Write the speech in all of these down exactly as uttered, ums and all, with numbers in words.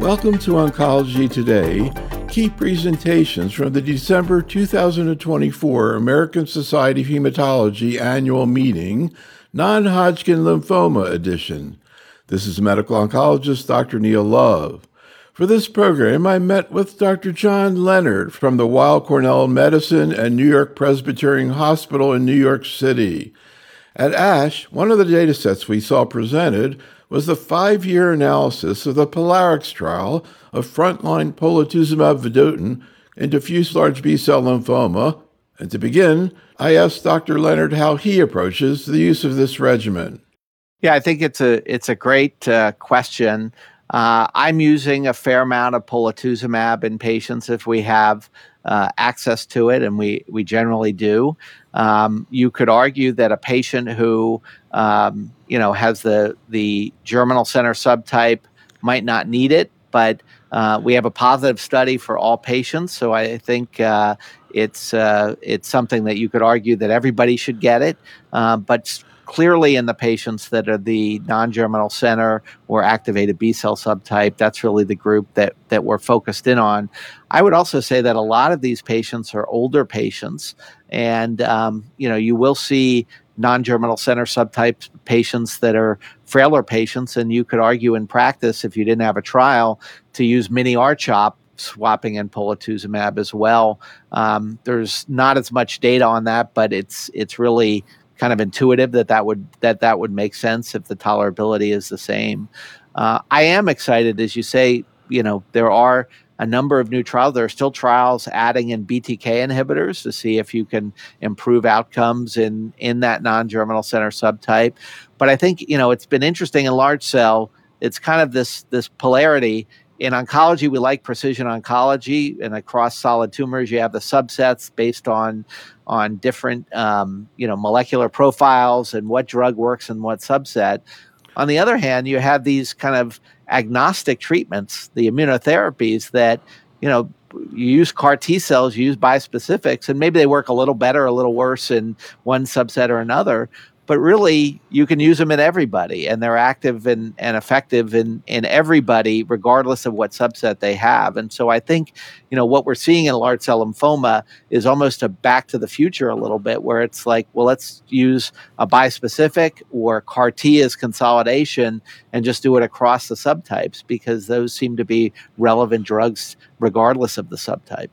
Welcome to Oncology Today, key presentations from the December two thousand twenty-four American Society of Hematology Annual Meeting, Non-Hodgkin Lymphoma Edition. This is medical oncologist Doctor Neil Love. For this program, I met with Doctor John Leonard from the Weill Cornell Medicine and New York Presbyterian Hospital in New York City. At ASH, one of the datasets we saw presented was the five-year analysis of the POLARIX trial of frontline polatuzumab vedotin in diffuse large B-cell lymphoma. And to begin, I asked Doctor Leonard how he approaches the use of this regimen. Yeah, I think it's a it's a great uh, question. Uh, I'm using a fair amount of polatuzumab in patients if we have uh, access to it, and we, we generally do. Um, you could argue that a patient who um, you know has the the germinal center subtype might not need it, but uh, we have a positive study for all patients, so I think uh, it's uh, it's something that you could argue that everybody should get it, uh, but clearly in the patients that are the non-germinal center or activated B-cell subtype, that's really the group that, that we're focused in on. I would also say that a lot of these patients are older patients, and um, you know, you will see non-germinal center subtype patients that are frailer patients, and you could argue in practice, if you didn't have a trial, to use mini R CHOP swapping in polatuzumab as well. Um, there's not as much data on that, but it's it's really kind of intuitive that that would that that would make sense if the tolerability is the same. Uh, I am excited, as you say. You know, there are a number of new trials. There are still trials adding in B T K inhibitors to see if you can improve outcomes in in that non-germinal center subtype. But I think, you know, it's been interesting in large cell. It's kind of this this polarity. In oncology, we like precision oncology, and across solid tumors, you have the subsets based on on different um, you know molecular profiles and what drug works in what subset. On the other hand, you have these kind of agnostic treatments, the immunotherapies that you know you use C A R T cells, you use bispecifics, and maybe they work a little better, a little worse in one subset or another. But really, you can use them in everybody, and they're active and, and effective in, in everybody, regardless of what subset they have. And so I think, you know, what we're seeing in large cell lymphoma is almost a back to the future a little bit, where it's like, well, let's use a bispecific or C A R T as consolidation and just do it across the subtypes, because those seem to be relevant drugs regardless of the subtype.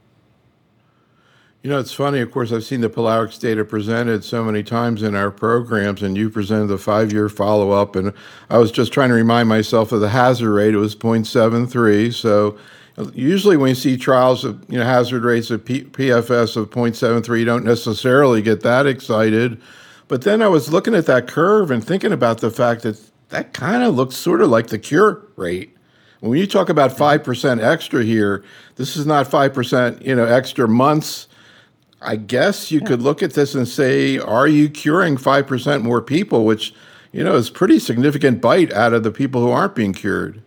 You know, it's funny, of course, I've seen the POLARIX data presented so many times in our programs, and you presented the five-year follow-up, and I was just trying to remind myself of the hazard rate. It was zero point seven three, so usually when you see trials of, you know, hazard rates of P- PFS of zero point seven three, you don't necessarily get that excited. But then I was looking at that curve and thinking about the fact that that kind of looks sort of like the cure rate. When you talk about five percent extra here, this is not five percent, you know, extra months. I guess you could look at this and say, are you curing five percent more people, which, you know, is pretty significant bite out of the people who aren't being cured.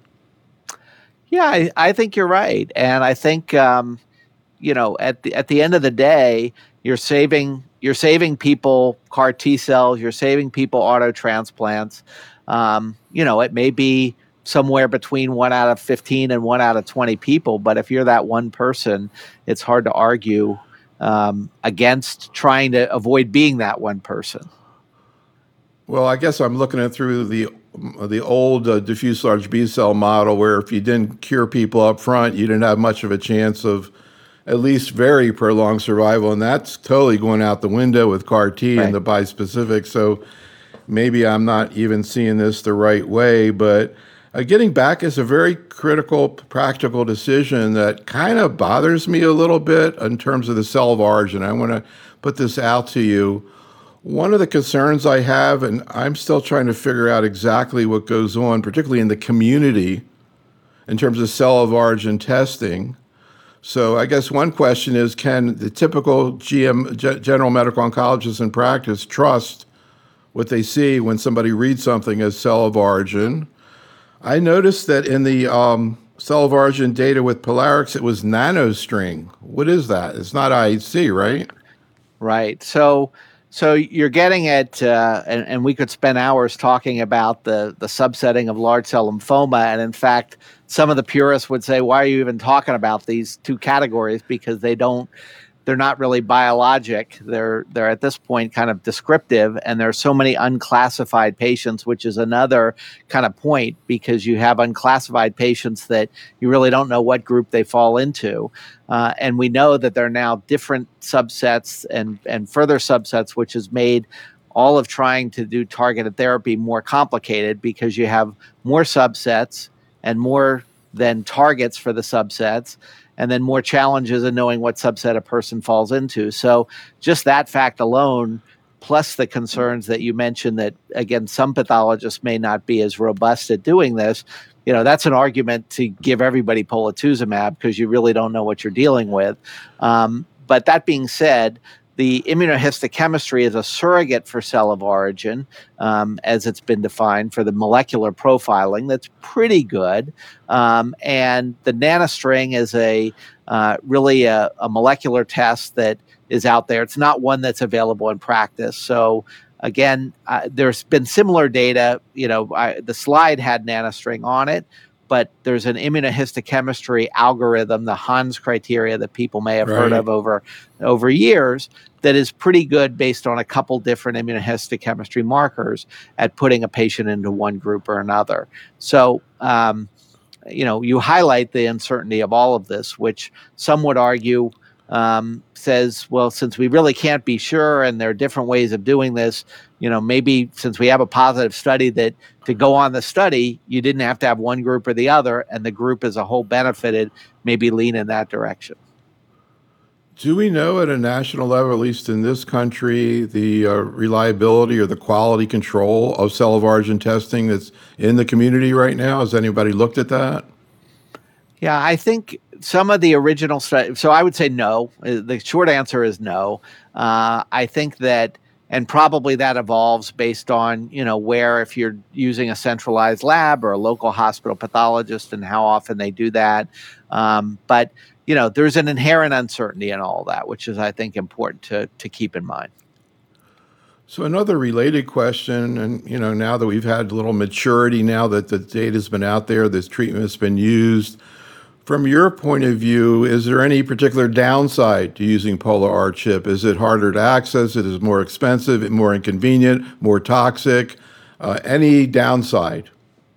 Yeah, I, I think you're right. And I think, um, you know, at the at the end of the day, you're saving you're saving people C A R T cells, you're saving people auto transplants. Um, you know, it may be somewhere between one out of fifteen and one out of twenty people, but if you're that one person, it's hard to argue Um, against trying to avoid being that one person. Well, I guess I'm looking at through the the old uh, diffuse large B-cell model, where if you didn't cure people up front, you didn't have much of a chance of at least very prolonged survival, and that's totally going out the window with C A R T right. and the bispecific. So maybe I'm not even seeing this the right way, but Uh, getting back is a very critical, practical decision that kind of bothers me a little bit in terms of the cell of origin. I want to put this out to you. One of the concerns I have, and I'm still trying to figure out exactly what goes on, particularly in the community, in terms of cell of origin testing. So I guess one question is, can the typical G M, general medical oncologist in practice, trust what they see when somebody reads something as cell of origin? I noticed that in the um, cell of origin data with POLARIX, it was nanostring. What is that? It's not I C, right? Right. So So you're getting at, uh, and, and we could spend hours talking about the, the subsetting of large cell lymphoma. And in fact, some of the purists would say, why are you even talking about these two categories? Because they don't, they're not really biologic. They're they're at this point kind of descriptive, and there are so many unclassified patients, which is another kind of point, because you have unclassified patients that you really don't know what group they fall into, uh, and we know that there are now different subsets and and further subsets, which has made all of trying to do targeted therapy more complicated, because you have more subsets and more than targets for the subsets, and then more challenges in knowing what subset a person falls into. So just that fact alone, plus the concerns that you mentioned that, again, some pathologists may not be as robust at doing this, you know, that's an argument to give everybody polatuzumab, because you really don't know what you're dealing with. Um, but that being said, the immunohistochemistry is a surrogate for cell of origin, um, as it's been defined for the molecular profiling. That's pretty good. Um, and the nanostring is a uh, really a, a molecular test that is out there. It's not one that's available in practice. So again, uh, there's been similar data. You know, I, the slide had nanostring on it, but there's an immunohistochemistry algorithm, the Hans criteria that people may have Right. heard of over over years, that is pretty good based on a couple different immunohistochemistry markers at putting a patient into one group or another. So, um, you know, you highlight the uncertainty of all of this, which some would argue um, says, well, since we really can't be sure and there are different ways of doing this, you know, maybe since we have a positive study, that to go on the study, you didn't have to have one group or the other, and the group as a whole benefited, maybe lean in that direction. Do we know at a national level, at least in this country, the uh, reliability or the quality control of cell of origin testing that's in the community right now? Has anybody looked at that? Yeah, I think some of the original studies, so I would say no. The short answer is no. Uh, I think that, and probably that evolves based on, you know, where, if you're using a centralized lab or a local hospital pathologist, and how often they do that. Um, but, you know, there's an inherent uncertainty in all that, which is, I think, important to, to keep in mind. So another related question, and you know, now that we've had a little maturity, now that the data's been out there, this treatment has been used, from your point of view, is there any particular downside to using Pola-R chip? Is it harder to access? It is more expensive, more inconvenient, more toxic? Uh, any downside?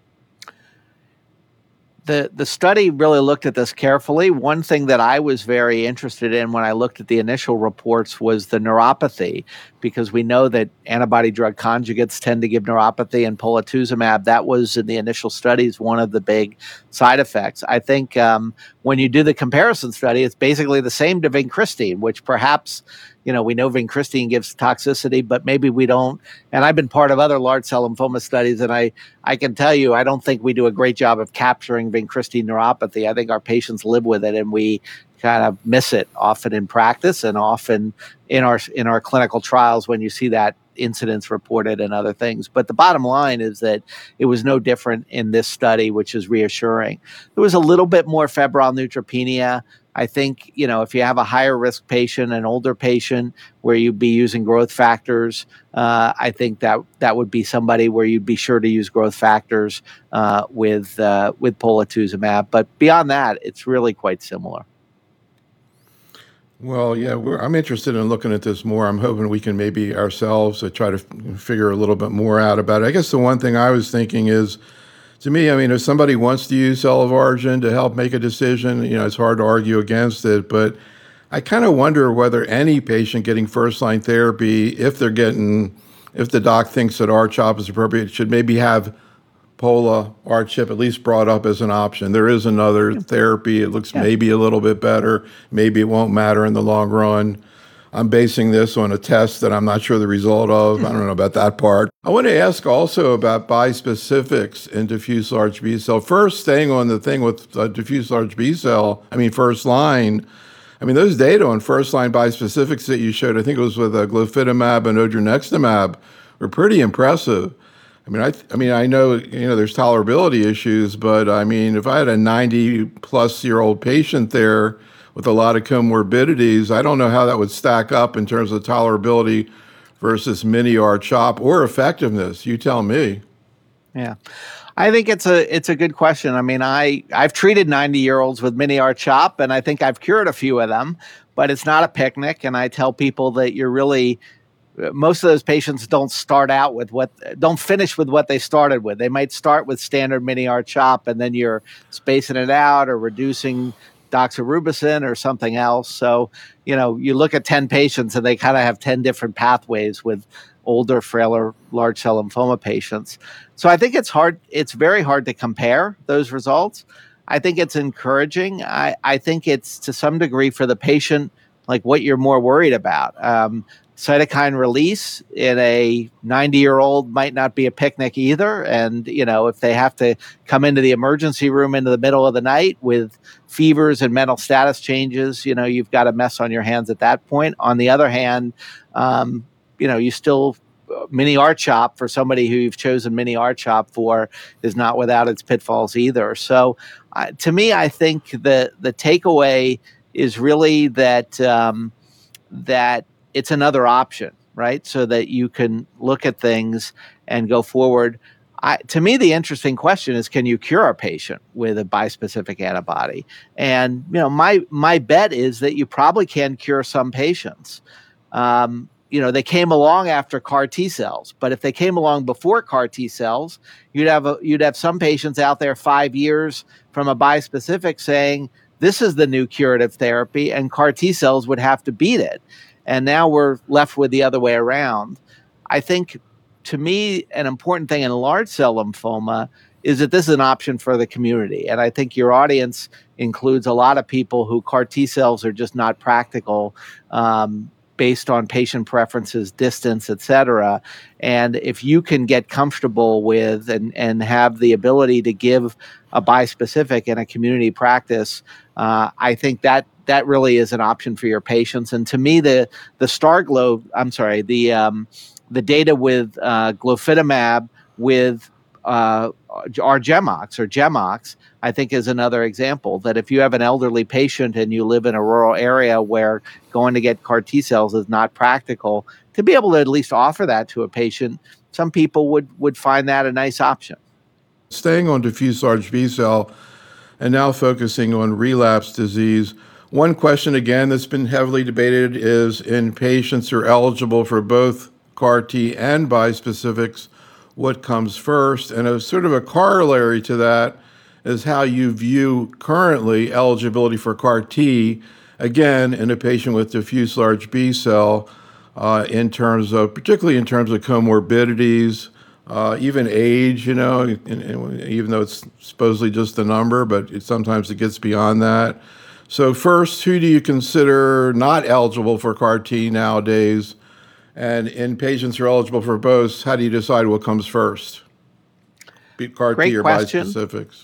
The, the study really looked at this carefully. One thing that I was very interested in when I looked at the initial reports was the neuropathy, because we know that antibody drug conjugates tend to give neuropathy, and polatuzumab, that was in the initial studies one of the big side effects. I think um, when you do the comparison study, it's basically the same to vincristine, which perhaps, you know, we know vincristine gives toxicity, but maybe we don't. And I've been part of other large cell lymphoma studies, and I, I can tell you, I don't think we do a great job of capturing vincristine neuropathy. I think our patients live with it, and we kind of miss it often in practice, and often in our in our clinical trials when you see that incidents reported and other things. But the bottom line is that it was no different in this study, which is reassuring. There was a little bit more febrile neutropenia. I think, you know, if you have a higher risk patient, an older patient, where you'd be using growth factors, uh, I think that that would be somebody where you'd be sure to use growth factors uh, with uh, with polatuzumab. But beyond that, it's really quite similar. Well, yeah, we're, I'm interested in looking at this more. I'm hoping we can maybe ourselves uh, try to f- figure a little bit more out about it. I guess the one thing I was thinking is, to me, I mean, if somebody wants to use cell of origin to help make a decision, you know, it's hard to argue against it. But I kind of wonder whether any patient getting first-line therapy, if they're getting, if the doc thinks that R-CHOP is appropriate, should maybe have Pola-R chip at least brought up as an option. There is another therapy. It looks Yeah. maybe a little bit better. Maybe it won't matter in the long run. I'm basing this on a test that I'm not sure the result of. I don't know about that part. I want to ask also about bispecifics in diffuse large B cell. First, staying on the thing with uh, diffuse large B cell, I mean, first line, I mean, those data on first line bispecifics that you showed, I think it was with uh, glofitamab and odronextamab, were pretty impressive. I mean, I, I mean, I know, you know, there's tolerability issues, but I mean, if I had a ninety plus year old patient there with a lot of comorbidities, I don't know how that would stack up in terms of tolerability versus mini-R-CHOP, or effectiveness? You tell me. Yeah. I think it's a it's a good question. I mean, I I've treated ninety-year-olds with mini-R-CHOP, and I think I've cured a few of them, but it's not a picnic. And I tell people that you're really most of those patients don't start out with what don't finish with what they started with. They might start with standard mini-R-CHOP, and then you're spacing it out or reducing doxorubicin or something else. So, you know, you look at ten patients and they kind of have ten different pathways with older, frailer, large cell lymphoma patients. So I think it's hard. It's very hard to compare those results. I think it's encouraging. I, I think it's to some degree for the patient, like what you're more worried about. Um, cytokine release in a ninety-year-old might not be a picnic either. And, you know, if they have to come into the emergency room into the middle of the night with fevers and mental status changes, you know, you've got a mess on your hands at that point. On the other hand, um, you know, you still mini-R-CHOP for somebody who you've chosen mini-R-CHOP for is not without its pitfalls either. So uh, to me, I think the the takeaway is really that um, that it's another option, right? So that you can look at things and go forward. I, to me, the interesting question is, can you cure a patient with a bispecific antibody? And, you know, my my bet is that you probably can cure some patients. Um, you know, they came along after CAR T cells, but if they came along before CAR T cells, you'd have a, you'd have some patients out there five years from a bispecific saying, this is the new curative therapy, and CAR T cells would have to beat it. And now we're left with the other way around. I think, to me, an important thing in large cell lymphoma is that this is an option for the community. And I think your audience includes a lot of people who CAR T cells are just not practical um, based on patient preferences, distance, et cetera. And if you can get comfortable with and, and have the ability to give a bispecific in a community practice, uh, I think that that really is an option for your patients. And to me, the the StarGlo, I'm sorry, the um, the data with uh, glofitamab with uh, our Gemox or Gemox, I think is another example that if you have an elderly patient and you live in a rural area where going to get CAR T cells is not practical, to be able to at least offer that to a patient, some people would would find that a nice option. Staying on diffuse large B-cell and now focusing on relapse disease, one question again that's been heavily debated is in patients who are eligible for both CAR T and bispecifics, what comes first? And a sort of a corollary to that is how you view currently eligibility for CAR T, again, in a patient with diffuse large B-cell, uh, in terms of, particularly in terms of comorbidities, uh, even age, you know, and, and even though it's supposedly just a number, but it, sometimes it gets beyond that. So first, who do you consider not eligible for CAR T nowadays? And in patients who are eligible for both, how do you decide what comes first? CAR Great T or question. bispecifics?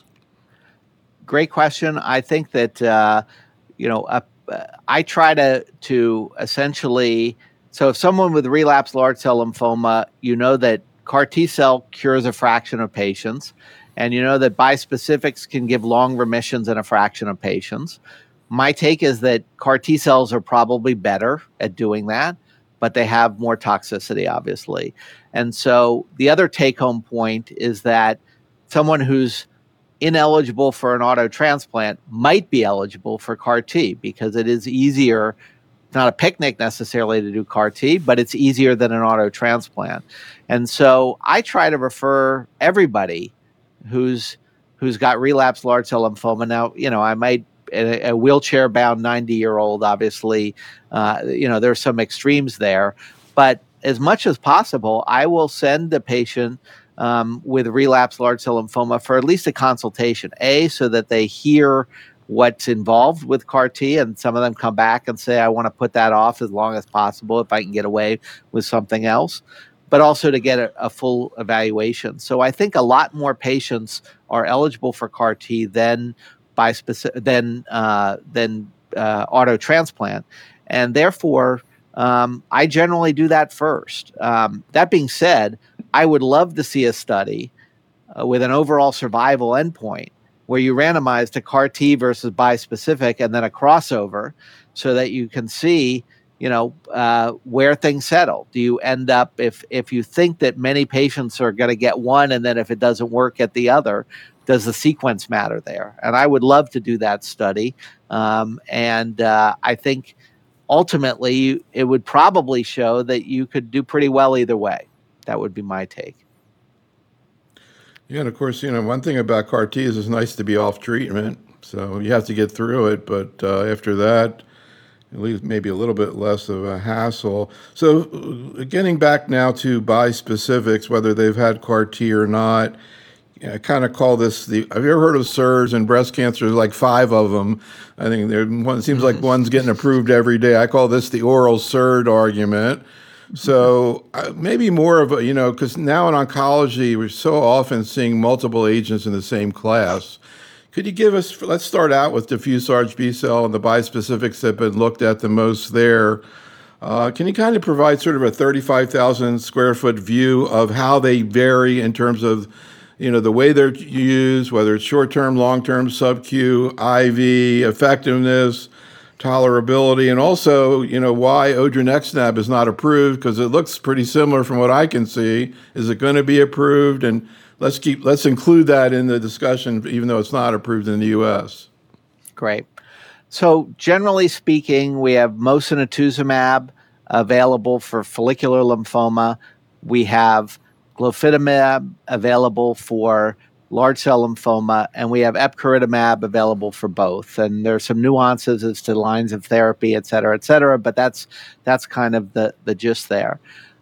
Great question. I think that, uh, you know, uh, I try to to essentially, so if someone with relapsed large cell lymphoma, you know that CAR T cell cures a fraction of patients, and you know that bispecifics can give long remissions in a fraction of patients. My take is that CAR T cells are probably better at doing that, but they have more toxicity, obviously. And so the other take-home point is that someone who's ineligible for an auto transplant might be eligible for CAR T because it is easier. It's not a picnic necessarily to do CAR T, but it's easier than an auto transplant. And so I try to refer everybody who's who's got relapsed large cell lymphoma. Now, you know, I might a, a wheelchair-bound ninety-year-old, obviously, uh, you know, there's some extremes there. But as much as possible, I will send the patient um, with relapsed large cell lymphoma for at least a consultation, A, so that they hear what's involved with CAR T, and some of them come back and say, I want to put that off as long as possible if I can get away with something else, but also to get a, a full evaluation. So I think a lot more patients are eligible for CAR T than bispecific, than uh, than uh, auto transplant, and therefore um, I generally do that first. Um, that being said, I would love to see a study uh, with an overall survival endpoint where you randomize to CAR T versus bispecific and then a crossover so that you can see, you know, uh, where things settle. Do you end up, if if you think that many patients are going to get one, and then if it doesn't work, get the other, does the sequence matter there? And I would love to do that study. Um, and uh, I think ultimately it would probably show that you could do pretty well either way. That would be my take. Yeah, and of course, you know, one thing about C A R T is it's nice to be off treatment. So you have to get through it, but uh, after that, at least maybe a little bit less of a hassle. So uh, getting back now to bispecifics, whether they've had C A R T or not, I kind of call this the. Have you ever heard of S E R S and breast cancer? There's like five of them. I think there. One it seems like one's getting approved every day. I call this the oral S E R D argument. So uh, maybe more of a, you know, because now in oncology we're so often seeing multiple agents in the same class. Could you give us? Let's start out with diffuse large B cell and the bispecifics that have been looked at the most there. Uh, can you kind of provide sort of a thirty-five thousand square foot view of how they vary in terms of, you know, the way they're used, whether it's short-term, long-term, sub-Q, I V, effectiveness, tolerability, and also, you know, why odronextamab is not approved, because it looks pretty similar from what I can see. Is it going to be approved? And let's keep let's include that in the discussion, even though it's not approved in the U S. Great. So generally speaking, we have mosunetuzumab available for follicular lymphoma. We have glofitamab available for large cell lymphoma, and we have epcoritamab available for both. And there's some nuances as to lines of therapy, et cetera, et cetera, but that's that's kind of the, the gist there.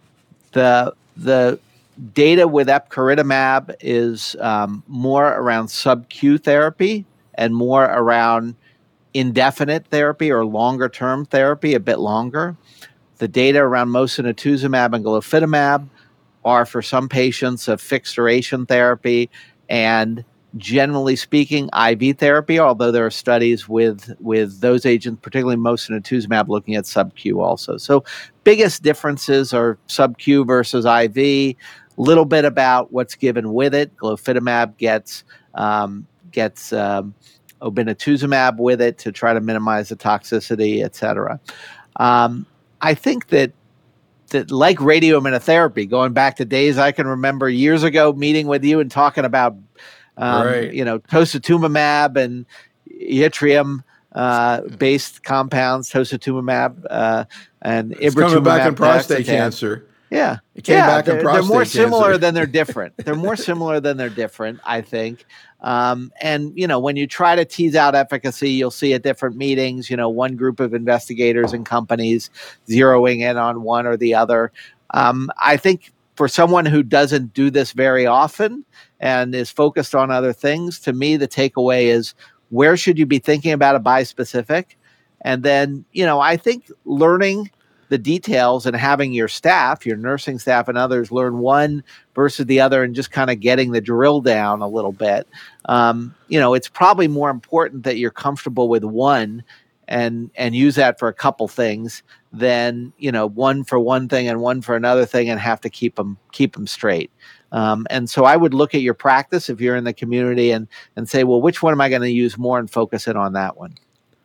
The the data with epcoritamab is um, more around sub-Q therapy and more around indefinite therapy or longer term therapy, a bit longer. The data around mosunetuzumab and glofitamab are for some patients a fixed duration therapy and generally speaking I V therapy, although there are studies with with those agents, particularly mosunetuzumab, looking at sub-Q also. So biggest differences are sub-Q versus I V, little bit about what's given with it. Glofitamab gets um, gets um, obinutuzumab with it to try to minimize the toxicity, et cetera. Um, I think that that like radioimmunotherapy, going back to days I can remember years ago, meeting with you and talking about, um, Right. you know, tosatumumab and yttrium uh, based compounds, tosatumumab uh, and It's coming back in ibratuumab prostate deruxtecan. cancer. Yeah, It came yeah, back in they're, they're more prostate similar cancer. than they're different. They're more similar than they're different, I think. Um, and you know, when you try to tease out efficacy, you'll see at different meetings, you know, one group of investigators and companies zeroing in on one or the other. Um, I think for someone who doesn't do this very often and is focused on other things, to me, the takeaway is where should you be thinking about a bispecific? And then, you know, I think learning the details and having your staff, your nursing staff and others learn one versus the other and just kind of getting the drill down a little bit. Um, you know, it's probably more important that you're comfortable with one and and use that for a couple things than, you know, one for one thing and one for another thing and have to keep them keep them straight. Um, and so I would look at your practice if you're in the community and and say, well, which one am I going to use more and focus in on that one?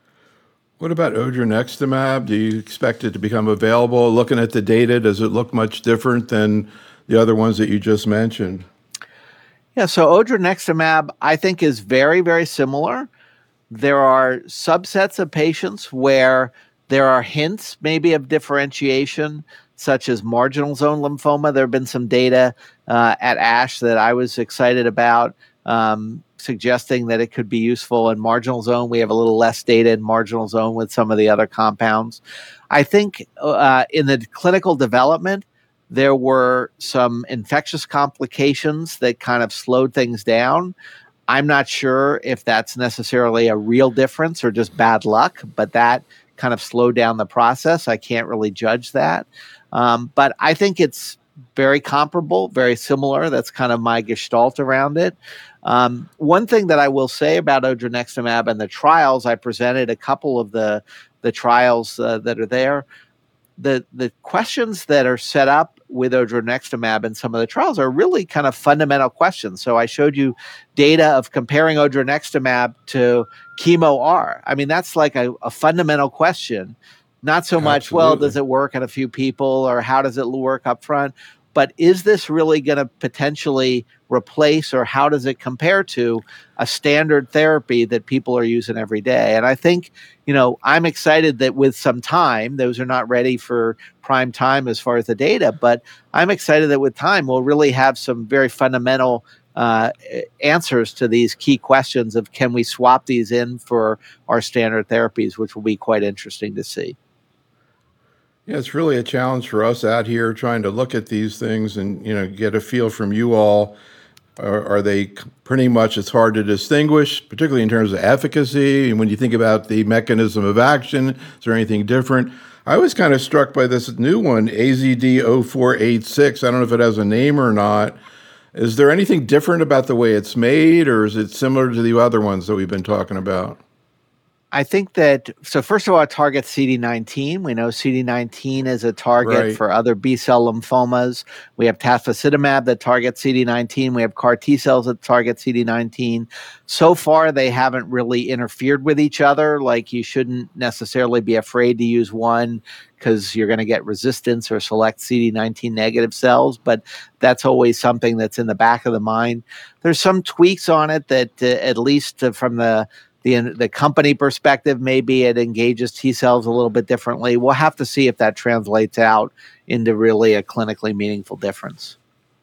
What about odronextamab? Do you expect it to become available? Looking at the data, does it look much different than the other ones that you just mentioned? Yeah, so odronextamab, I think, is very, very similar. There are subsets of patients where there are hints maybe of differentiation, such as marginal zone lymphoma. There have been some data uh, at ASH that I was excited about, um, suggesting that it could be useful in marginal zone. We have a little less data in marginal zone with some of the other compounds. I think uh, in the clinical development, there were some infectious complications that kind of slowed things down. I'm not sure if that's necessarily a real difference or just bad luck, but that kind of slowed down the process. I can't really judge that. Um, but I think it's very comparable, very similar. That's kind of my gestalt around it. Um, one thing that I will say about odronextamab and the trials, I presented a couple of the, the trials uh, that are there. The, the questions that are set up with odronextamab in some of the trials are really kind of fundamental questions. So I showed you data of comparing odronextamab to chemo R. I mean, that's like a, a fundamental question Not so much, well, Absolutely. does it work on a few people or how does it work up front? But is this really going to potentially replace, or how does it compare to a standard therapy that people are using every day? And I think, you know, I'm excited that with some time, those are not ready for prime time as far as the data, but I'm excited that with time, we'll really have some very fundamental uh, answers to these key questions of, can we swap these in for our standard therapies, which will be quite interesting to see. Yeah, it's really a challenge for us out here trying to look at these things and, you know, get a feel from you all. Are, are they c- pretty much, it's hard to distinguish, particularly in terms of efficacy? And when you think about the mechanism of action, is there anything different? I was kind of struck by this new one, A Z D zero four eight six. I don't know if it has a name or not. Is there anything different about the way it's made, or is it similar to the other ones that we've been talking about? I think that, so first of all, it targets C D nineteen. We know C D nineteen is a target Right. for other B cell lymphomas. We have tafasitamab that targets C D nineteen. We have CAR T cells that target C D nineteen. So far, they haven't really interfered with each other. Like, you shouldn't necessarily be afraid to use one because you're going to get resistance or select C D nineteen negative cells, but that's always something that's in the back of the mind. There's some tweaks on it that, uh, at least uh, from the the the company perspective, maybe it engages T cells a little bit differently. We'll have to see if that translates out into really a clinically meaningful difference.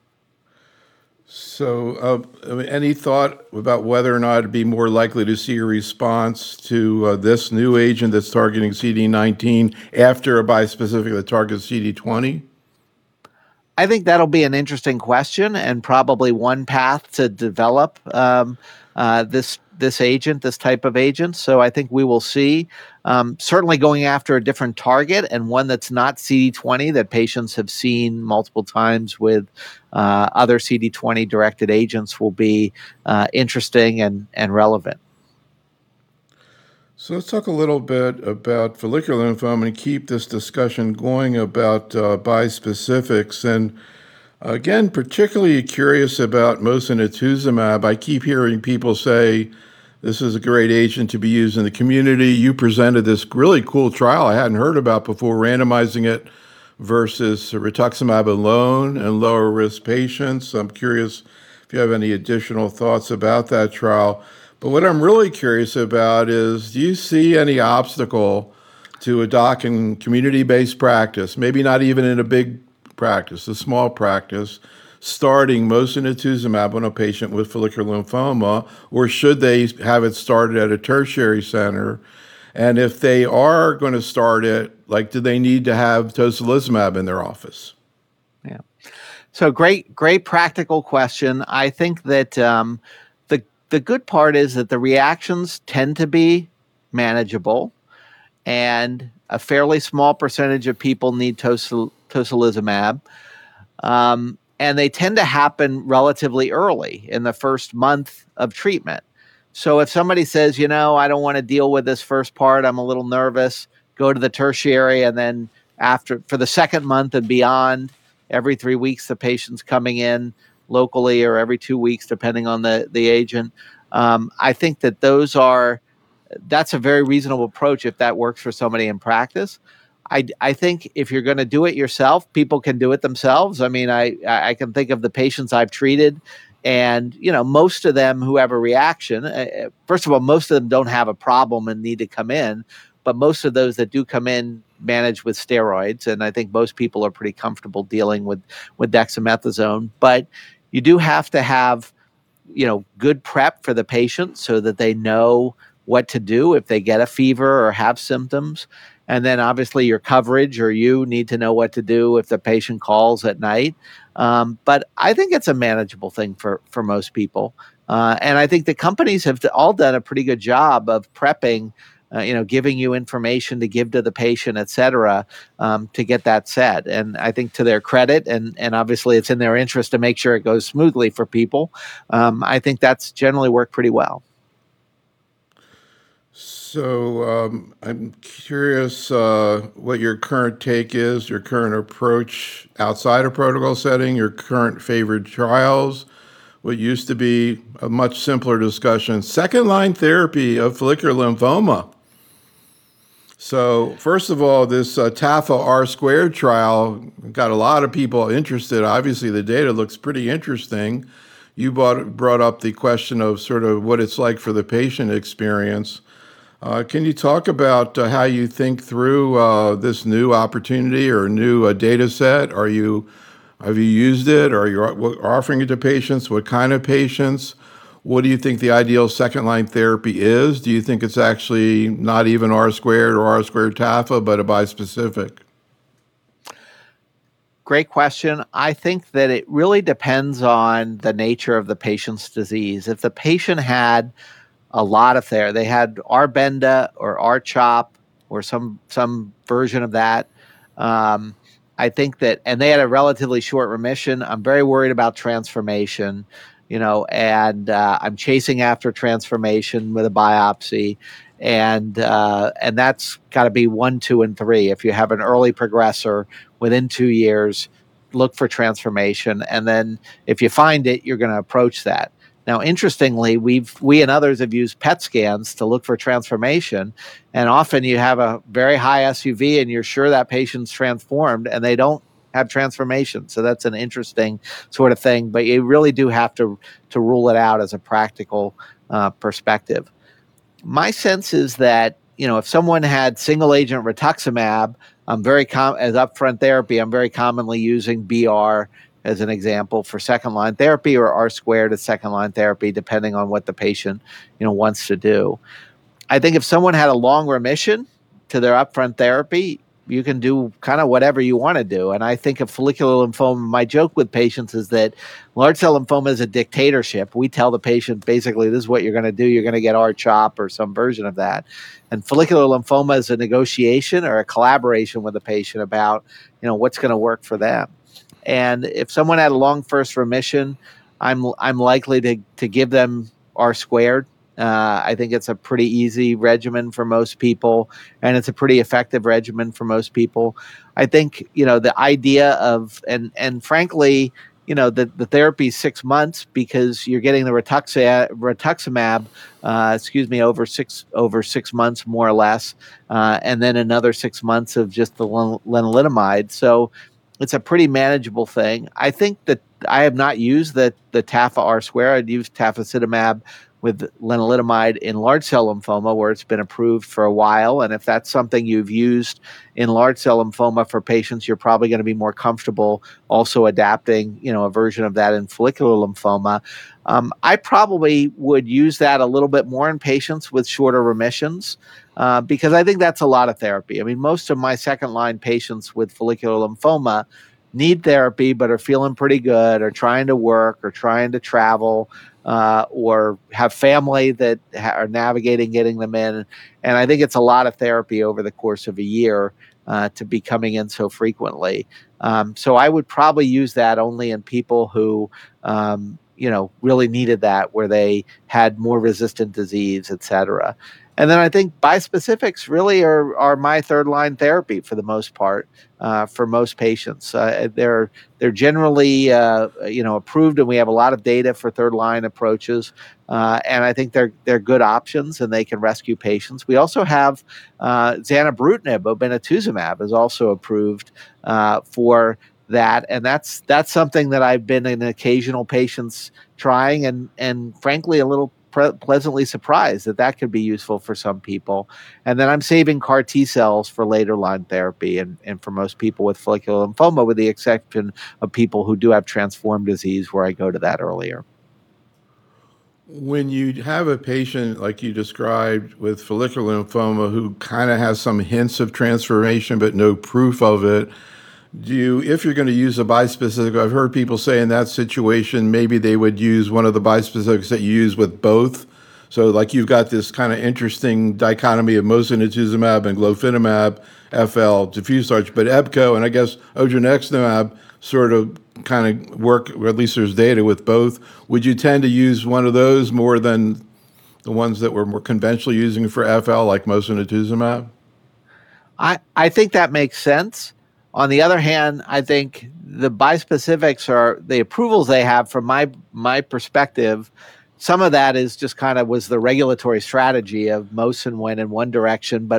So, uh, I mean, any thought about whether or not it'd be more likely to see a response to uh, this new agent that's targeting C D nineteen after a bispecific that targets C D twenty? I think that'll be an interesting question, and probably one path to develop um, uh, this this agent, this type of agent. So I think we will see. Um, certainly, going after a different target, and one that's not C D twenty, that patients have seen multiple times with uh, other C D twenty directed agents, will be uh, interesting and and relevant. So let's talk a little bit about follicular lymphoma and keep this discussion going about uh, bispecifics. And again, particularly curious about mosunetuzumab. I keep hearing people say this is a great agent to be used in the community. You presented this really cool trial I hadn't heard about before, randomizing it versus rituximab alone in lower risk patients. I'm curious if you have any additional thoughts about that trial. But what I'm really curious about is, do you see any obstacle to a doc in community-based practice, maybe not even in a big practice, a small practice, starting mosunetuzumab on a patient with follicular lymphoma, or should they have it started at a tertiary center? And if they are going to start it, like, do they need to have tocilizumab in their office? Yeah. So great, great practical question. I think that um, the the good part is that the reactions tend to be manageable, and a fairly small percentage of people need tosil- tocilizumab. Um, and they tend to happen relatively early in the first month of treatment. So if somebody says, you know, I don't want to deal with this first part, I'm a little nervous, go to the tertiary, and then after, for the second month and beyond, every three weeks the patient's coming in locally, or every two weeks depending on the the agent. Um, I think that those are that's a very reasonable approach if that works for somebody in practice. I, I think if you're going to do it yourself, people can do it themselves. I mean, I, I can think of the patients I've treated, and, you know, most of them who have a reaction, uh, first of all, most of them don't have a problem and need to come in, but most of those that do come in manage with steroids. And I think most people are pretty comfortable dealing with, with dexamethasone, but you do have to have, you know, good prep for the patient so that they know what to do if they get a fever or have symptoms. And then obviously your coverage, or you need to know what to do if the patient calls at night. Um, but I think it's a manageable thing for, for most people. Uh, and I think the companies have all done a pretty good job of prepping, uh, you know, giving you information to give to the patient, et cetera, um, to get that set. And I think, to their credit, and, and obviously it's in their interest to make sure it goes smoothly for people, um, I think that's generally worked pretty well. So um, I'm curious uh, what your current take is, your current approach outside of protocol setting, your current favorite trials, what used to be a much simpler discussion, second line therapy of follicular lymphoma. So, first of all, this uh, TAFA R squared trial got a lot of people interested. Obviously, the data looks pretty interesting. You brought, brought up the question of sort of what it's like for the patient experience. Uh, can you talk about uh, how you think through uh, this new opportunity or new uh, data set? Are you, have you used it? Are you offering it to patients? What kind of patients? What do you think the ideal second line therapy is? Do you think it's actually not even R squared or R squared TAFA, but a bispecific? Great question. I think that it really depends on the nature of the patient's disease. If the patient had a lot of therapy, they had R-Benda or R-CHOP or some some version of that. Um, I think that, and they had a relatively short remission. I'm very worried about transformation, you know, and uh, I'm chasing after transformation with a biopsy, and uh, and that's got to be one, two, and three. If you have an early progressor within two years, look for transformation, and then if you find it, you're going to approach that. Now, interestingly, we've we and others have used P E T scans to look for transformation, and often you have a very high S U V, and you're sure that patient's transformed, and they don't have transformation. So that's an interesting sort of thing, but you really do have to to rule it out as a practical uh, perspective. My sense is that, you know, if someone had single agent rituximab, I'm very com- as upfront therapy, I'm very commonly using B R as an example for second line therapy, or R squared as second line therapy, depending on what the patient, you know, wants to do. I think if someone had a long remission to their upfront therapy, you can do kind of whatever you want to do. And I think of follicular lymphoma, my joke with patients is that large cell lymphoma is a dictatorship. We tell the patient, basically, this is what you're going to do. You're going to get R-CHOP or some version of that. And follicular lymphoma is a negotiation or a collaboration with the patient about, you know, what's going to work for them. And if someone had a long first remission, I'm I'm likely to to give them R squared. Uh, I think it's a pretty easy regimen for most people, and it's a pretty effective regimen for most people. I think, you know, the idea of, and and frankly, you know, the, the therapy is six months because you're getting the rituximab, rituximab uh, excuse me, over six over six months more or less, uh, and then another six months of just the lenalidomide. So it's a pretty manageable thing. I think that I have not used the the TAFA R square. I'd used tafasitamab with lenalidomide in large cell lymphoma, where it's been approved for a while. And if that's something you've used in large cell lymphoma for patients, you're probably going to be more comfortable also adapting, you know, a version of that in follicular lymphoma. Um, I probably would use that a little bit more in patients with shorter remissions, uh, because I think that's a lot of therapy. I mean, most of my second line patients with follicular lymphoma need therapy, but are feeling pretty good, or trying to work, or trying to travel, uh, or have family that ha- are navigating getting them in. And I think it's a lot of therapy over the course of a year uh, to be coming in so frequently. Um, so I would probably use that only in people who, um, you know, really needed that, where they had more resistant disease, et cetera. And then I think bispecifics really are, are my third line therapy for the most part, uh, for most patients. Uh, they're they're generally uh, you know, approved, and we have a lot of data for third line approaches. Uh, and I think they're they're good options, and they can rescue patients. We also have uh, zanubrutinib, obinutuzumab, is also approved uh, for that, and that's that's something that I've been in occasional patients trying, and and frankly a little pre- pleasantly surprised that that could be useful for some people. And then I'm saving CAR T cells for later line therapy, and and for most people with follicular lymphoma, with the exception of people who do have transformed disease, where I go to that earlier. When you have a patient like you described with follicular lymphoma who kind of has some hints of transformation but no proof of it, do you, if you're going to use a bispecific, I've heard people say in that situation, maybe they would use one of the bispecifics that you use with both. So like you've got this kind of interesting dichotomy of mosunetuzumab and glofitamab, F L, diffuse large, but E B C O and I guess odronextamab sort of kind of work, or at least there's data with both. Would you tend to use one of those more than the ones that we're more conventionally using for F L, like mosunetuzumab? I, I think that makes sense. On the other hand, I think the bispecifics are the approvals they have, from my my perspective. Some of that is just kind of was the regulatory strategy of Mosun went in one direction, but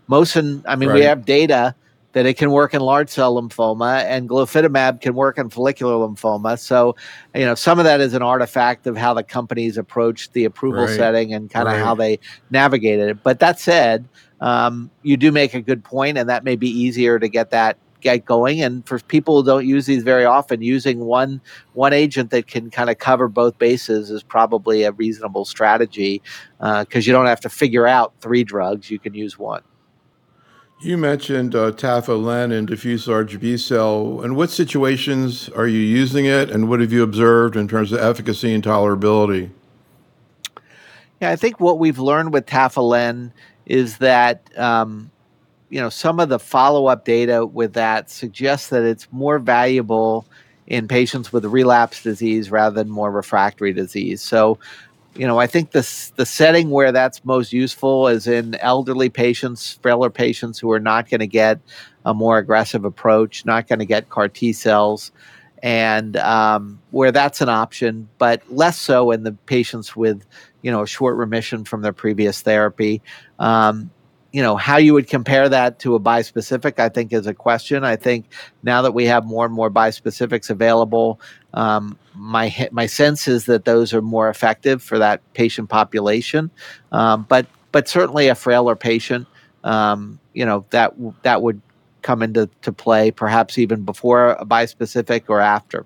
Mosun, I mean, we Right. have data that it can work in large cell lymphoma, and glofitamab can work in follicular lymphoma. So, you know, some of that is an artifact of how the companies approach the approval Right. setting and kind of how Right. they navigated it. But that said, um, you do make a good point, and that may be easier to get that get going. And for people who don't use these very often, using one one agent that can kind of cover both bases is probably a reasonable strategy, because uh, you don't have to figure out three drugs. You can use one. You mentioned uh, Tafa-Len in diffuse large B-cell. In what situations are you using it, and what have you observed in terms of efficacy and tolerability? Yeah, I think what we've learned with Tafa-Len is that um, you know, some of the follow-up data with that suggests that it's more valuable in patients with relapse disease rather than more refractory disease. So, you know, I think this the setting where that's most useful is in elderly patients, frailer patients who are not going to get a more aggressive approach, not going to get CAR T cells, and um, where that's an option, but less so in the patients with, you know, a short remission from their previous therapy. Um, you know, how you would compare that to a bispecific, I think, is a question. I think now that we have more and more bispecifics available, um, my my sense is that those are more effective for that patient population. Um, but but certainly a frailer patient, um, you know, that that would come into to play, perhaps even before a bispecific or after.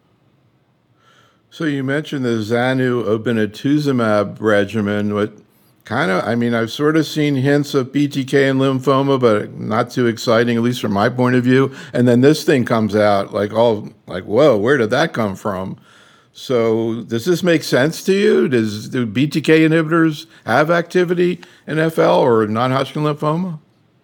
So you mentioned the Zanu obinutuzumab regimen. What kind of, I mean, I've sort of seen hints of B T K and lymphoma, but not too exciting, at least from my point of view. And then this thing comes out like, all like, whoa, where did that come from? So does this make sense to you? Does do B T K inhibitors have activity in F L or non-Hodgkin lymphoma?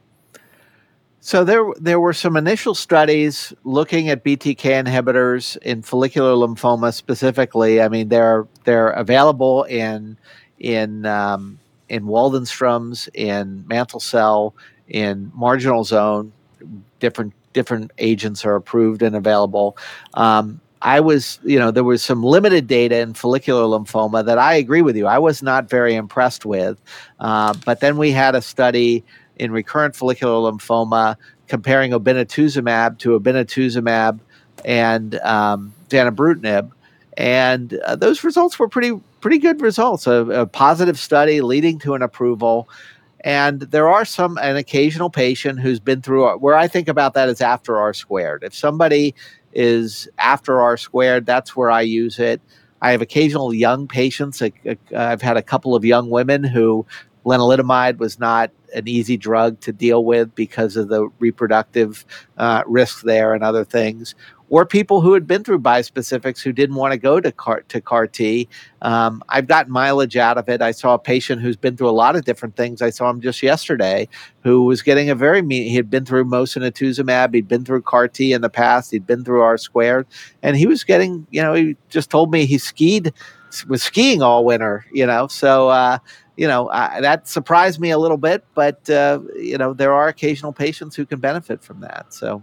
So there, there were some initial studies looking at B T K inhibitors in follicular lymphoma specifically. I mean, they're they're available in in um, in Waldenstrom's, in mantle cell, in marginal zone. Different different agents are approved and available. Um, I was, you know, there was some limited data in follicular lymphoma that I agree with you. I was not very impressed with. Uh, but then we had a study in recurrent follicular lymphoma comparing obinutuzumab to obinutuzumab and um, zanubrutinib, and uh, those results were pretty pretty good results. A, a positive study leading to an approval. And there are some, an occasional patient who's been through, where I think about that as after R squared. If somebody is after R squared, that's where I use it. I have occasional young patients. I've had a couple of young women who lenalidomide was not an easy drug to deal with because of the reproductive uh, risks there and other things. Or people who had been through bispecifics who didn't want to go to CAR, to CAR T. Um, I've gotten mileage out of it. I saw a patient who's been through a lot of different things. I saw him just yesterday who was getting a very, he had been through mosunetuzumab. He'd been through CAR T in the past. He'd been through R squared. And he was getting, you know, he just told me he skied, was skiing all winter, you know. So, uh, you know, uh, that surprised me a little bit. But, uh, you know, there are occasional patients who can benefit from that. So.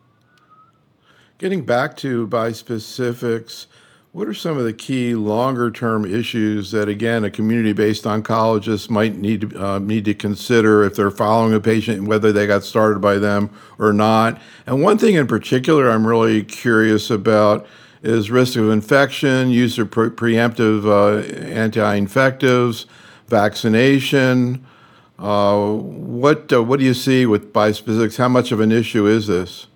Getting back to bispecifics, what are some of the key longer-term issues that, again, a community-based oncologist might need to uh, need to consider if they're following a patient, whether they got started by them or not? And one thing in particular I'm really curious about is risk of infection, use of pre- preemptive uh, anti-infectives, vaccination. Uh, what uh, what do you see with bispecifics? How much of an issue is this?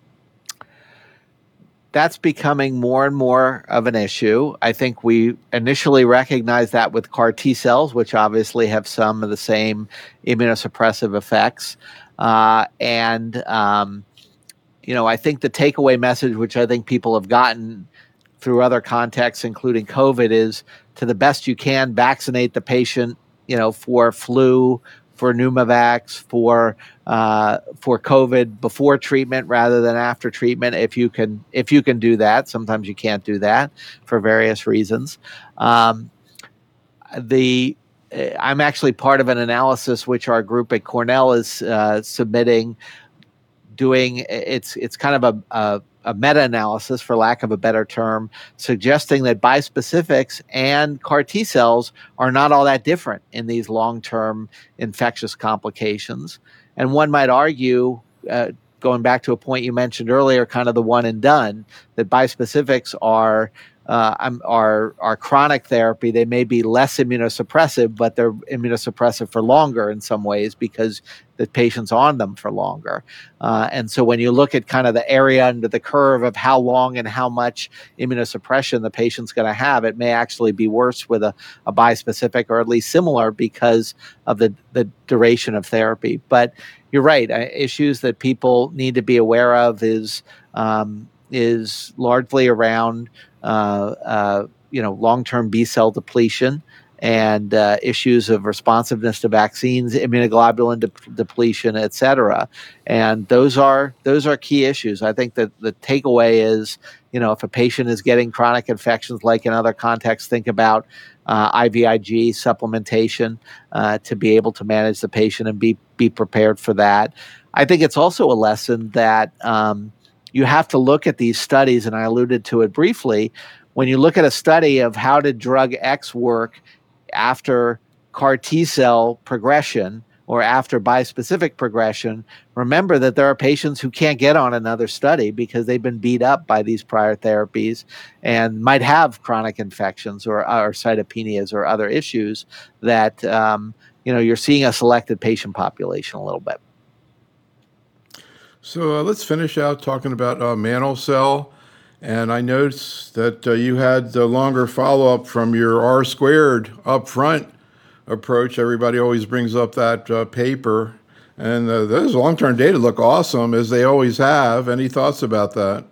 That's becoming more and more of an issue. I think we initially recognized that with CAR T cells, which obviously have some of the same immunosuppressive effects. Uh, and, um, you know, I think the takeaway message, which I think people have gotten through other contexts, including COVID, is to the best you can vaccinate the patient, you know, for flu, for pneumavax, for uh, for COVID before treatment rather than after treatment. If you can, if you can do that, sometimes you can't do that for various reasons. Um, the I'm actually part of an analysis which our group at Cornell is uh, submitting, doing it's it's kind of a, a a meta-analysis, for lack of a better term, suggesting that bispecifics and CAR T cells are not all that different in these long-term infectious complications. And one might argue, uh, going back to a point you mentioned earlier, kind of the one and done, that bispecifics are uh, are are chronic therapy. They may be less immunosuppressive, but they're immunosuppressive for longer in some ways because the patient's on them for longer. Uh, and so when you look at kind of the area under the curve of how long and how much immunosuppression the patient's going to have, it may actually be worse with a, a bispecific, or at least similar, because of the, the duration of therapy. But you're right. Uh, issues that people need to be aware of is um, is largely around uh, uh, you know long-term B cell depletion and uh, issues of responsiveness to vaccines, immunoglobulin de- depletion, et cetera. And those are those are key issues. I think that the takeaway is, you know, if a patient is getting chronic infections, like in other contexts, think about uh, I V I G supplementation uh, to be able to manage the patient and be be prepared for that. I think it's also a lesson that um, you have to look at these studies, and I alluded to it briefly. When you look at a study of how did drug X work after C A R T cell progression or after bispecific progression, remember that there are patients who can't get on another study because they've been beat up by these prior therapies and might have chronic infections or, or cytopenias or other issues that um, you know you're seeing a selected patient population a little bit. So uh, let's finish out talking about uh, mantle cell. And I noticed that uh, you had the longer follow-up from your R squared upfront approach. Everybody always brings up that uh, paper. And uh, those long-term data look awesome, as they always have. Any thoughts about that?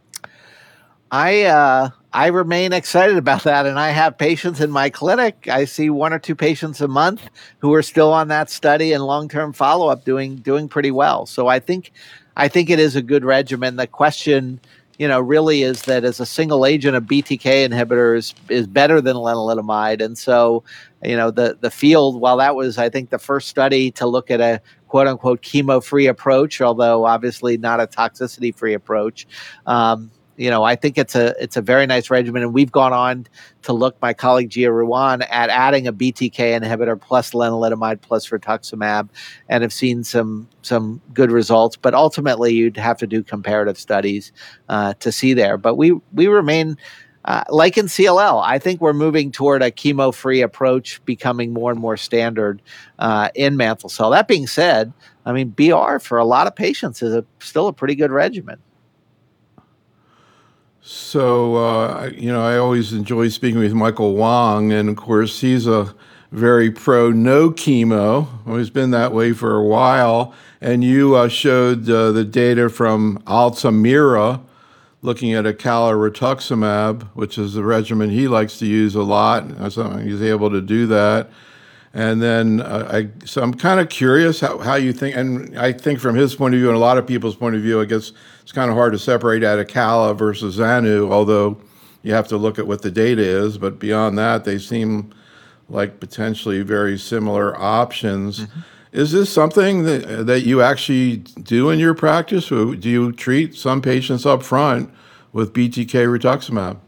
I uh, I remain excited about that, and I have patients in my clinic. I see one or two patients a month who are still on that study and long-term follow-up, doing doing pretty well. So I think I think it is a good regimen. The question, you know, really is that as a single agent, a B T K inhibitor is, is better than lenalidomide, and so you know the the field. While that was, I think, the first study to look at a quote unquote chemo-free approach, although obviously not a toxicity-free approach. Um, You know, I think it's a it's a very nice regimen, and we've gone on to look, my colleague Gia Ruwan, at adding a B T K inhibitor plus lenalidomide plus rituximab, and have seen some some good results. But ultimately, you'd have to do comparative studies uh, to see there. But we we remain. Uh, like in C L L, I think we're moving toward a chemo-free approach becoming more and more standard uh, in mantle cell. That being said, I mean, B R for a lot of patients is a, still a pretty good regimen. So, uh, you know, I always enjoy speaking with Michael Wong, and of course, he's a very pro no chemo. Always been that way for a while. And you uh, showed uh, the data from Altamira looking at acalabrutinib, which is a regimen he likes to use a lot. So he's able to do that. And then uh, I, so I'm kind of curious how, how you think, and I think from his point of view and a lot of people's point of view, I guess it's kind of hard to separate Atacala versus Zanu, although you have to look at what the data is. But beyond that, they seem like potentially very similar options. Mm-hmm. Is this something that, that you actually do in your practice? Or do you treat some patients up front with B T K rituximab?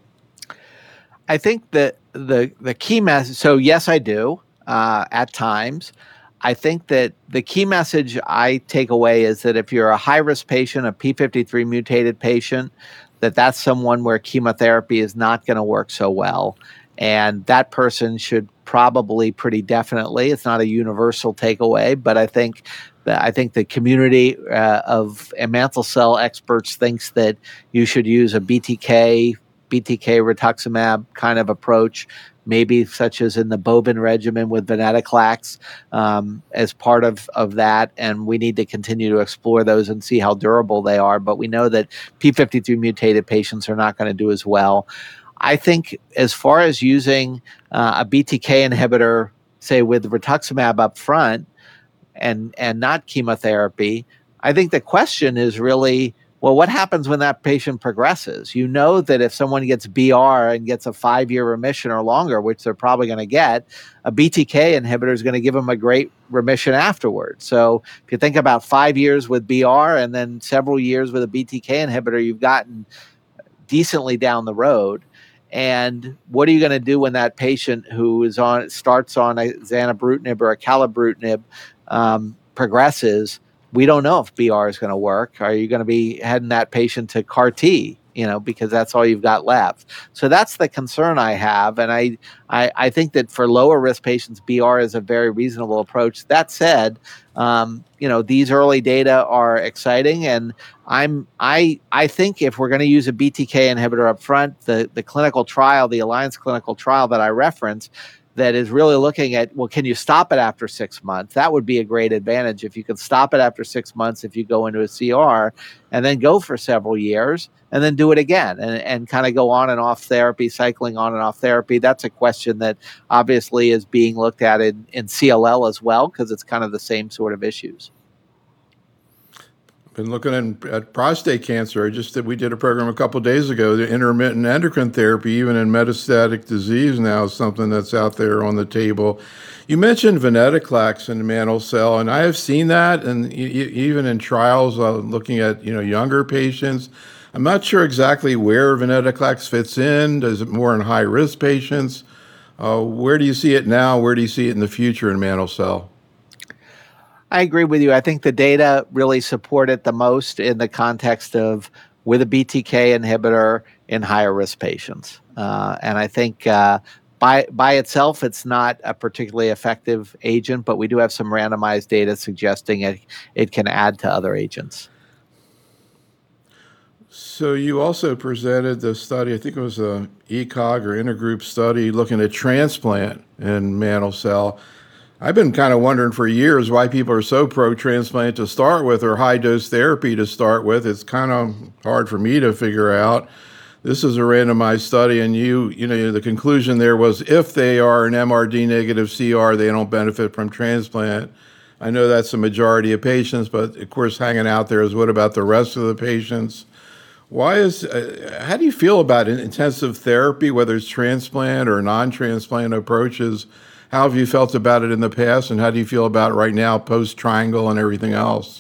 I think that the, the key message, so yes, I do. Uh, at times, I think that the key message I take away is that if you're a high-risk patient, a P fifty-three mutated patient, that that's someone where chemotherapy is not going to work so well. And that person should probably pretty definitely, it's not a universal takeaway, but I think that I think the community uh, of mantle cell experts thinks that you should use a B T K, B T K rituximab kind of approach, maybe such as in the Bobin regimen with venetoclax um, as part of, of that. And we need to continue to explore those and see how durable they are. But we know that P fifty-three mutated patients are not going to do as well. I think as far as using uh, a B T K inhibitor, say with rituximab up front and, and not chemotherapy, I think the question is really, well, what happens when that patient progresses? You know that if someone gets B R and gets a five-year remission or longer, which they're probably going to get, a B T K inhibitor is going to give them a great remission afterwards. So if you think about five years with B R and then several years with a B T K inhibitor, you've gotten decently down the road. And what are you going to do when that patient who is on starts on a zanubrutinib or acalabrutinib um, progresses, we don't know if B R is going to work. Are you going to be heading that patient to CAR T? You know, because that's all you've got left. So that's the concern I have, and I, I, I think that for lower risk patients, B R is a very reasonable approach. That said, um, you know, these early data are exciting, and I'm I I think if we're going to use a B T K inhibitor up front, the the clinical trial, the Alliance clinical trial that I referenced, that is really looking at, well, can you stop it after six months? That would be a great advantage if you could stop it after six months if you go into a C R, and then go for several years and then do it again, and, and kind of go on and off therapy, cycling on and off therapy. That's a question that obviously is being looked at in, in C L L as well, because it's kind of the same sort of issues. Been looking at, at prostate cancer. I just did, we did a program a couple of days ago. The intermittent endocrine therapy, even in metastatic disease, now is something that's out there on the table. You mentioned venetoclax in mantle cell, and I have seen that, and e- even in trials uh, looking at you know younger patients. I'm not sure exactly where venetoclax fits in. Is it more in high risk patients? Uh, where do you see it now? Where do you see it in the future in mantle cell? I agree with you. I think the data really support it the most in the context of with a B T K inhibitor in higher risk patients. Uh, and I think uh, by by itself, it's not a particularly effective agent, but we do have some randomized data suggesting it, it can add to other agents. So you also presented the study, I think it was a ECOG or intergroup study looking at transplant in mantle cell. I've been kind of wondering for years why people are so pro-transplant to start with, or high-dose therapy to start with. It's kind of hard for me to figure out. This is a randomized study, and you, you know, the conclusion there was if they are an M R D negative C R, they don't benefit from transplant. I know that's the majority of patients, but of course, hanging out there is what about the rest of the patients? Why is, uh, how do you feel about intensive therapy, whether it's transplant or non-transplant approaches? How have you felt about it in the past, and how do you feel about it right now, post-triangle and everything else?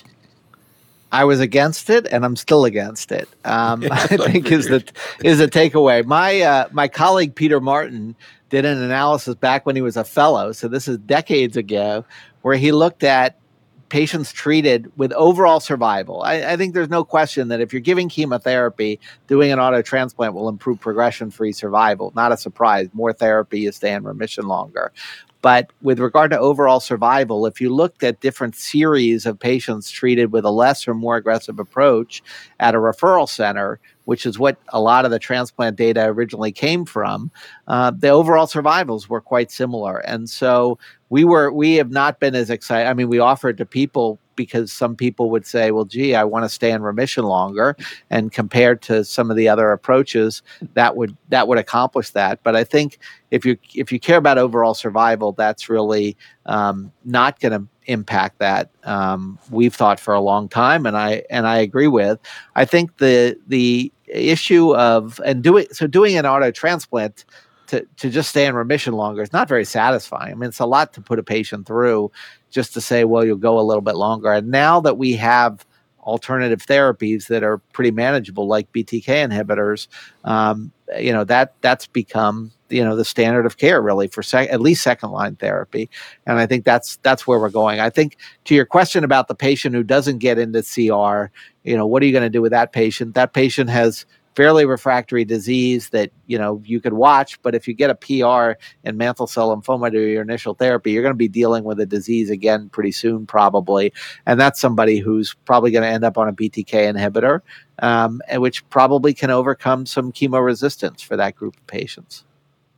I was against it, and I'm still against it. Um, Yes, I I think is the figured. is the takeaway. My uh, my colleague Peter Martin did an analysis back when he was a fellow, so this is decades ago, where he looked at patients treated with overall survival. I, I think there's no question that if you're giving chemotherapy, doing an auto transplant will improve progression-free survival. Not a surprise. More therapy, you stay in remission longer. But with regard to overall survival, if you looked at different series of patients treated with a less or more aggressive approach at a referral center, which is what a lot of the transplant data originally came from, uh, the overall survivals were quite similar. And so we were we have not been as excited. I mean, we offered to people because some people would say, well, gee, I want to stay in remission longer. And compared to some of the other approaches, that would that would accomplish that. But I think if you if you care about overall survival, that's really um, not going to impact that. Um, we've thought for a long time, and I and I agree with. I think the the issue of and doing so doing an auto transplant to to just stay in remission longer is not very satisfying. I mean, it's a lot to put a patient through just to say, well, you'll go a little bit longer. And now that we have alternative therapies that are pretty manageable, like B T K inhibitors, um, you know, that that's become, you know, the standard of care really for sec- at least second line therapy. And I think that's that's where we're going. I think to your question about the patient who doesn't get into C R, you know, what are you going to do with that patient? That patient has fairly refractory disease that, you know, you could watch, but if you get a P R in mantle cell lymphoma to your initial therapy, you're going to be dealing with a disease again pretty soon, probably. And that's somebody who's probably going to end up on a B T K inhibitor, um, and which probably can overcome some chemo resistance for that group of patients.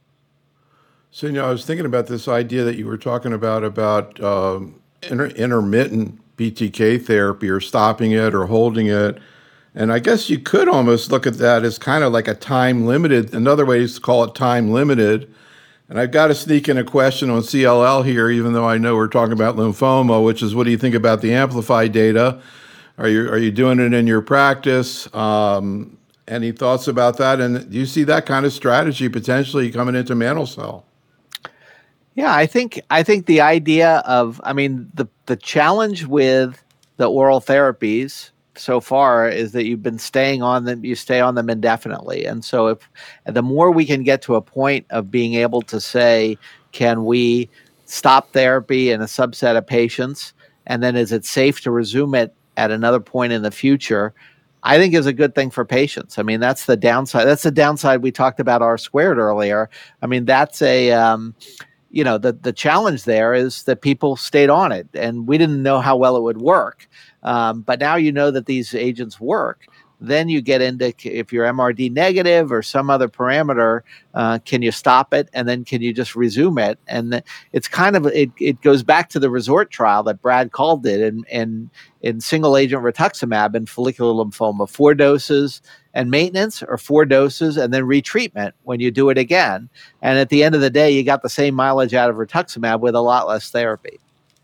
So, you know, I was thinking about this idea that you were talking about, about um, inter- intermittent B T K therapy, or stopping it or holding it. And I guess you could almost look at that as kind of like a time limited. Another way is to call it time limited. And I've got to sneak in a question on C L L here, even though I know we're talking about lymphoma, which is, what do you think about the Amplify data? Are you are you doing it in your practice? Um, any thoughts about that? And do you see that kind of strategy potentially coming into mantle cell? Yeah, I think I think the idea of, I mean, the the challenge with the oral therapies so far is that you've been staying on them, you stay on them indefinitely. And so if the more we can get to a point of being able to say, can we stop therapy in a subset of patients and then is it safe to resume it at another point in the future, I think is a good thing for patients. I mean, that's the downside. That's the downside we talked about R squared earlier. I mean, that's a, um, you know, the, the challenge there is that people stayed on it, and we didn't know how well it would work. Um, but now you know that these agents work. Then you get into, if you're M R D negative or some other parameter, uh, can you stop it? And then can you just resume it? And it's kind of, it, it goes back to the RESORT trial that Brad Call did in, in, in single agent rituximab in follicular lymphoma, four doses and maintenance, or four doses and then retreatment when you do it again. And at the end of the day, you got the same mileage out of rituximab with a lot less therapy.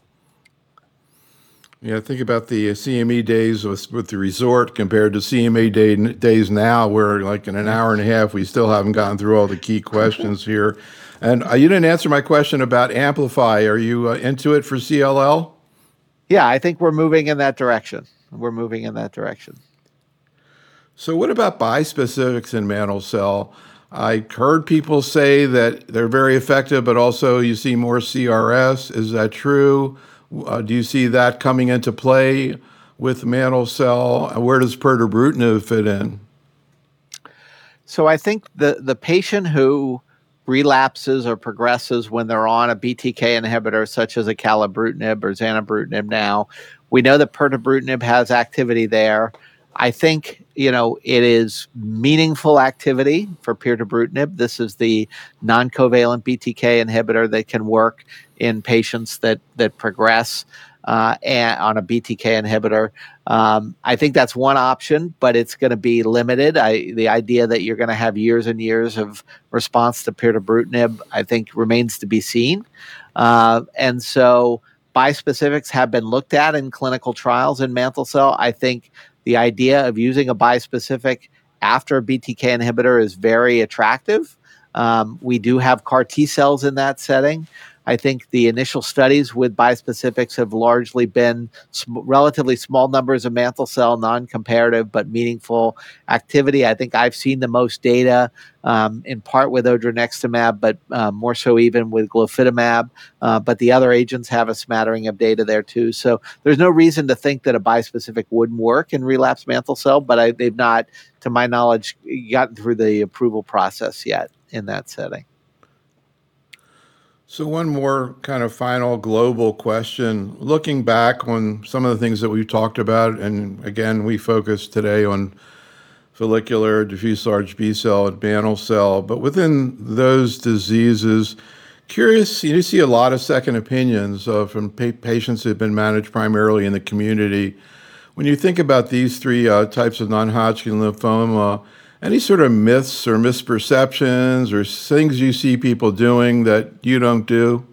Yeah, think about the C M E days with, with the RESORT compared to C M E day, days now, where like in an hour and a half, we still haven't gotten through all the key questions here. And uh, you didn't answer my question about Amplify. Are you uh, into it for C L L? Yeah, I think we're moving in that direction. We're moving in that direction. So what about bispecifics in mantle cell? I heard people say that they're very effective, but also you see more C R S. Is that true? Uh, do you see that coming into play with mantle cell? Where does pirtobrutinib fit in? So I think the, the patient who relapses or progresses when they're on a B T K inhibitor, such as a acalabrutinib or zanubrutinib now, we know that pirtobrutinib has activity there. I think, you know, it is meaningful activity for pirtobrutinib. This is the non-covalent B T K inhibitor that can work in patients that that progress uh, and on a B T K inhibitor. Um, I think that's one option, but it's going to be limited. I, the idea that you're going to have years and years of response to pirtobrutinib, I think, remains to be seen. Uh, and so bispecifics have been looked at in clinical trials in mantle cell. I think the idea of using a bispecific after a B T K inhibitor is very attractive. Um, we do have CAR T cells in that setting. I think the initial studies with bispecifics have largely been sm- relatively small numbers of mantle cell, non-comparative, but meaningful activity. I think I've seen the most data um, in part with odronextamab, but uh, more so even with glofitamab. Uh, but the other agents have a smattering of data there too. So there's no reason to think that a bispecific wouldn't work in relapsed mantle cell, but I, they've not, to my knowledge, gotten through the approval process yet in that setting. So one more kind of final global question. Looking back on some of the things that we've talked about, and again, we focus today on follicular, diffuse large B-cell, and mantle cell, but within those diseases, curious, you see a lot of second opinions uh, from pa- patients who have been managed primarily in the community. When you think about these three uh, types of non-Hodgkin lymphoma, any sort of myths or misperceptions or things you see people doing that you don't do?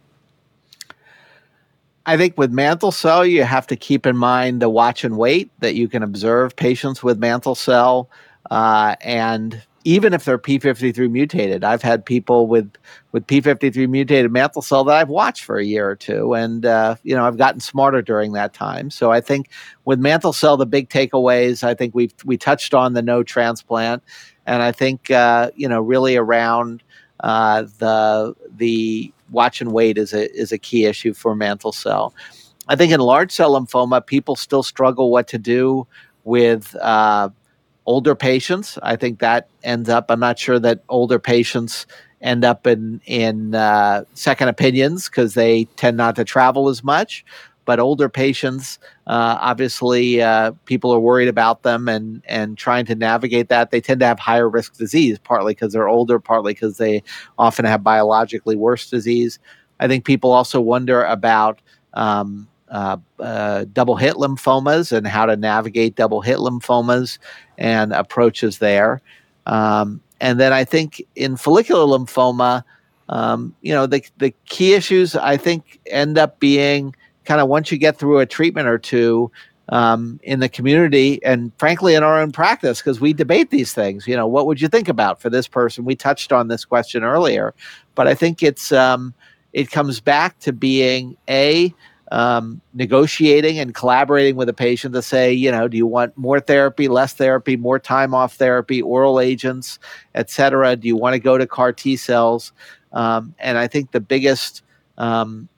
I think with mantle cell, you have to keep in mind the watch and wait, that you can observe patients with mantle cell. Uh, and even if they're P fifty-three mutated, I've had people with, with P fifty-three mutated mantle cell that I've watched for a year or two. And, uh, you know, I've gotten smarter during that time. So I think with mantle cell, the big takeaways, I think we've, we touched on the no transplant. And I think, uh, you know, really around uh, the, the, watch and wait is a is a key issue for mantle cell. I think in large cell lymphoma, people still struggle what to do with uh, older patients. I think that ends up, I'm not sure that older patients end up in, in uh, second opinions because they tend not to travel as much. But older patients, uh, obviously, uh, people are worried about them and, and trying to navigate that. They tend to have higher risk disease, partly because they're older, partly because they often have biologically worse disease. I think people also wonder about um, uh, uh, double hit lymphomas and how to navigate double hit lymphomas and approaches there. Um, and then I think in follicular lymphoma, um, you know, the, the key issues I think end up being kind of once you get through a treatment or two um, in the community and frankly in our own practice, because we debate these things, you know, what would you think about for this person? We touched on this question earlier, but I think it's um, it comes back to being a um, negotiating and collaborating with a patient to say, you know, do you want more therapy, less therapy, more time off therapy, oral agents, et cetera? Do you want to go to CAR T cells? Um, and I think the biggest um,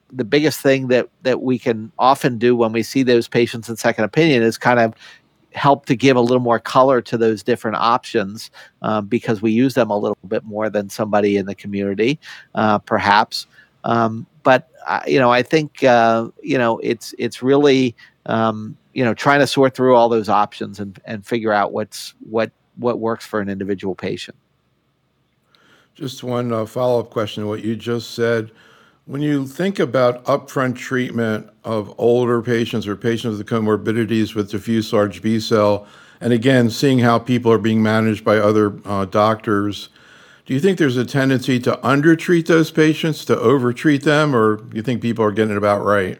the biggest thing that that we can often do when we see those patients in second opinion is kind of help to give a little more color to those different options, um, because we use them a little bit more than somebody in the community, uh, perhaps. Um, but uh, you know, I think uh, you know it's it's really um, you know trying to sort through all those options and and figure out what's what what works for an individual patient. Just one uh, follow-up question to what you just said. When you think about upfront treatment of older patients or patients with comorbidities with diffuse large B-cell, and again, seeing how people are being managed by other uh, doctors, do you think there's a tendency to undertreat those patients, to overtreat them, or do you think people are getting it about right?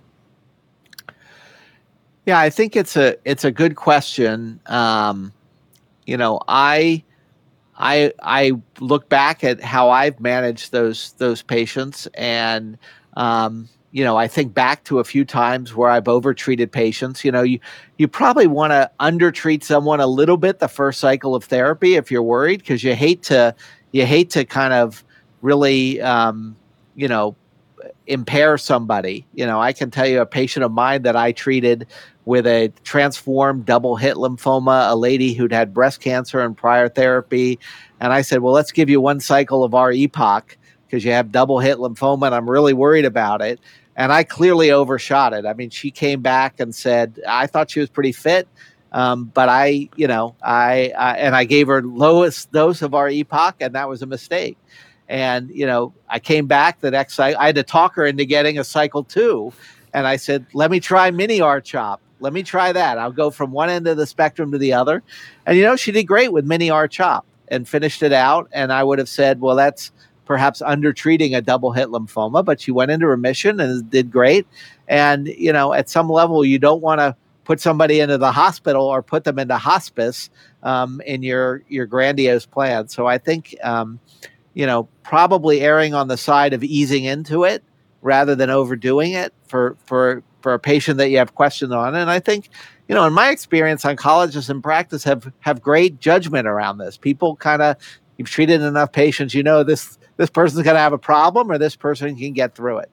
Yeah, I think it's a it's a good question. Um, you know, I I I look back at how I've managed those those patients, and um, you know, I think back to a few times where I've overtreated patients. You know, you you probably want to undertreat someone a little bit the first cycle of therapy if you're worried, because you hate to you hate to kind of really um, you know impair somebody. You know, I can tell you a patient of mine that I treated with a transformed double hit lymphoma, a lady who'd had breast cancer and prior therapy. And I said, well, let's give you one cycle of our E P O C because you have double hit lymphoma and I'm really worried about it. And I clearly overshot it. I mean, she came back and said, I thought she was pretty fit. Um, but I, you know, I, I, and I gave her lowest dose of our E P O C, and that was a mistake. And, you know, I came back the next cycle. I had to talk her into getting a cycle two. And I said, let me try mini R CHOP. Let me try that. I'll go from one end of the spectrum to the other. And, you know, she did great with mini R CHOP and finished it out. And I would have said, well, that's perhaps undertreating a double hit lymphoma, but she went into remission and did great. And, you know, at some level, you don't want to put somebody into the hospital or put them into hospice um, in your, your grandiose plan. So I think, um, you know, probably erring on the side of easing into it rather than overdoing it for, for, for a patient that you have questions on. And I think, you know, in my experience, oncologists in practice have, have great judgment around this. People kind of, you've treated enough patients, you know, this, this person's going to have a problem or this person can get through it.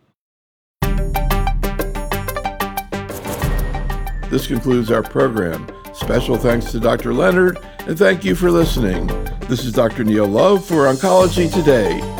This concludes our program. Special thanks to Doctor Leonard, and thank you for listening. This is Doctor Neil Love for Oncology Today.